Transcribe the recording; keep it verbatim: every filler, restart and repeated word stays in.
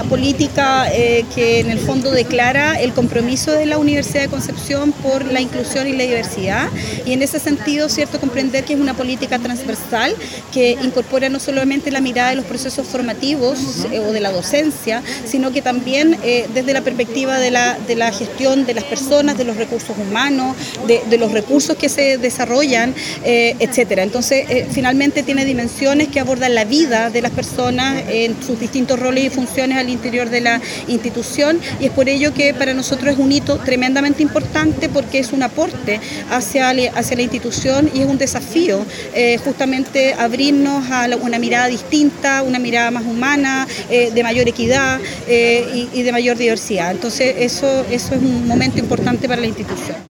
política eh, que en el fondo declara el compromiso de la Universidad de Concepción por la inclusión y la diversidad, y en ese sentido, cierto, comprender que es una política transversal que incorpora no solamente la mirada de los procesos formativos eh, o de la docencia, sino que también eh, desde la perspectiva de la, de la gestión de las personas, de los recursos humanos, de, de los recursos que se desarrollan, eh, etcétera. Entonces, eh, finalmente tiene dimensiones que abordan la vida de las personas en sus distintos roles y funciones al interior de la institución, y es por ello que para nosotros es un hito tremendamente importante, porque es un aporte hacia, hacia la institución y es un desafío eh, justamente abrirnos a la, una mirada distinta, una mirada más humana, eh, de mayor equidad eh, y, y de mayor diversidad. Entonces eso, eso es un momento importante para la institución.